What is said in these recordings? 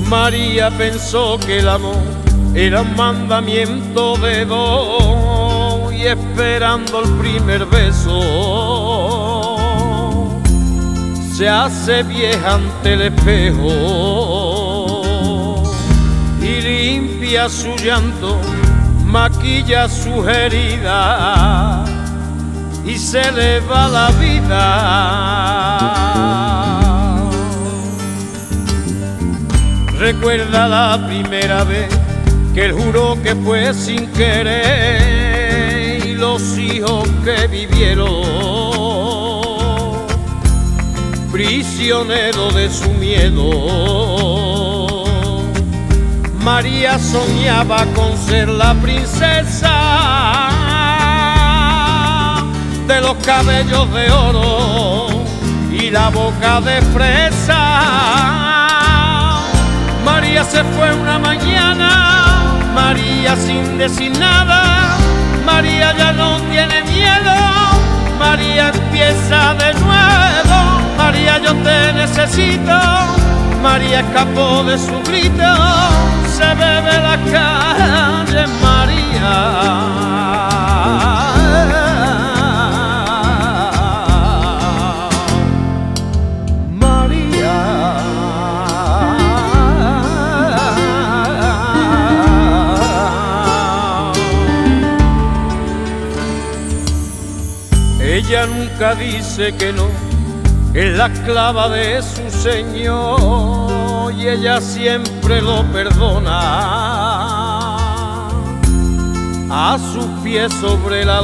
María pensó que el amor era un mandamiento de dos y esperando el primer beso se hace vieja ante el espejo y limpia su llanto, maquilla sus heridas y se le va la vida. Recuerda la primera vez que él juró que fue sin querer y los hijos que vivieron prisioneros de su miedo. María soñaba con ser la princesa de los cabellos de oro y la boca de fresa. María se fue una mañana, María sin decir nada. María ya no tiene miedo, María empieza de nuevo. María, yo te necesito. María escapó de su grito, se bebe la calle María. Ella nunca dice que no, es la esclava de su Señor y ella siempre lo perdona. A sus pies sobre la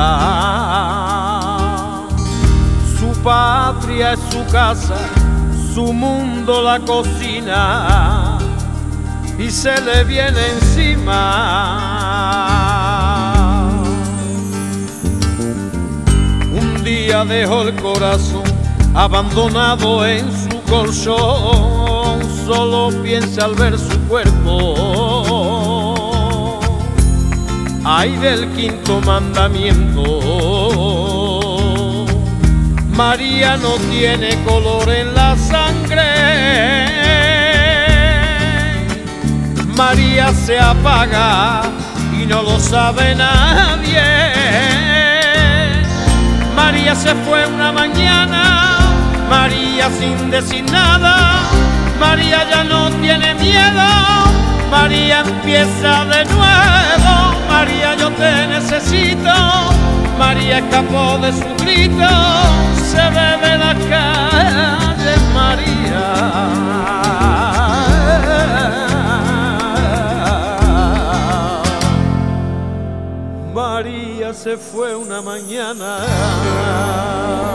lona, su patria es su casa, su mundo la cocina y se le viene encima. Un día dejó el corazón abandonado en su colchón, solo piensa al ver su cuerpo, ay del quinto mandamiento. María no tiene color en la sangre, María se apaga y no lo sabe nadie. María se fue una mañana, María sin decir nada. María ya no tiene miedo, María empieza de nuevo. María, yo te necesito. María escapó de su grito, se bebe la calle María. María se fue una mañana.